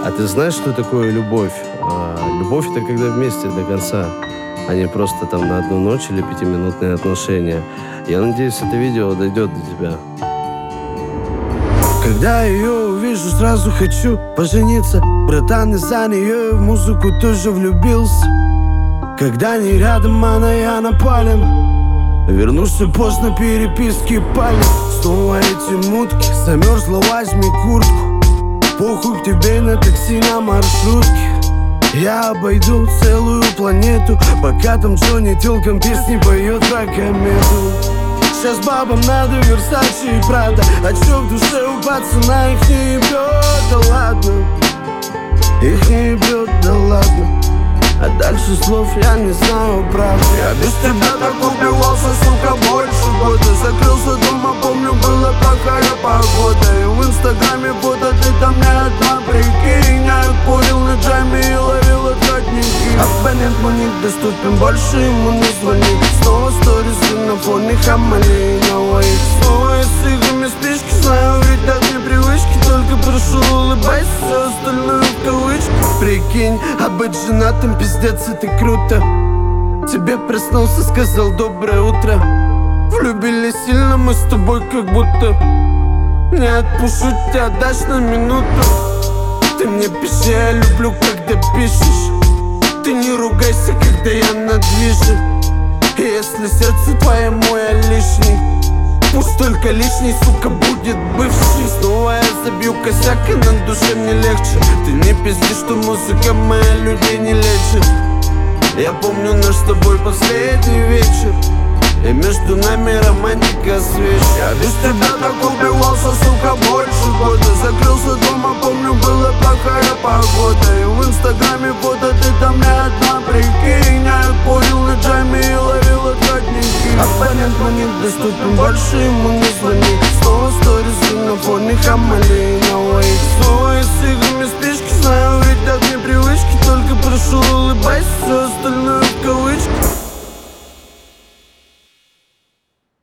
А ты знаешь, что такое любовь? Любовь — это когда вместе до конца, а не просто там на одну ночь или 5-минутные отношения. Я надеюсь, это видео дойдет до тебя. Когда ее увижу, сразу хочу пожениться. Братан, из-за нее в музыку тоже влюбился. Когда не рядом она, я напален. Вернусь поздно, переписки палят. Снова эти мутки, замерзла, возьми куртку. Похуй к тебе на такси, на маршрутке. Я обойду целую планету, пока там Джонни телкам песни поет про комету. Сейчас бабам надо Версачи и Прада, а чё в душе у пацана, их не ебёт, да ладно. Их не ебёт, да ладно. А дальше слов я не знаю, правда. Я без тебя так убивался, сука, больше года. Закрылся дома, помню, была плохая погода. И в инстаграме фото ты там не одна, прикинь. Я курил на джаме и ловил отходники. Абонент мой недоступен, больше ему не звони. Снова сторисы на фоне Хамали и Наваи. Снова я с играми спички, знаю, ведь от непривычки. Только прошу, улыбайся, все остальное в кавычках. Прикинь, а быть женатым пиздец, это круто. Тебе проснулся, сказал доброе утро. Влюбились сильно мы с тобой, как будто. Не отпущу тебя, дашь на минуту. Ты мне пиши, я люблю, когда пишешь. Ты не ругайся, когда я на движе. И если сердце твое мое лишний, пусть только лишний, сука, будет бывший. Снова я забью косяк, и на душе мне легче. Ты не пизди, что музыка моя людей не лечит. Я помню наш с тобой последний вечер, и между нами романтика свечи. Я без тебя так убивался, сука, больше года. Закрылся дома, помню, была плохая погода. И в инстаграме фото ты там не одна, прикинь. Я курил на джаме и ловил отходники. Абонент мой недоступен, больше ему не звони. Снова сторисы на фоне Хамали и Наваи. Снова я с играми спички, знаю, ведь от непривычки. Только прошу, улыбайся, все остальное в кавычках.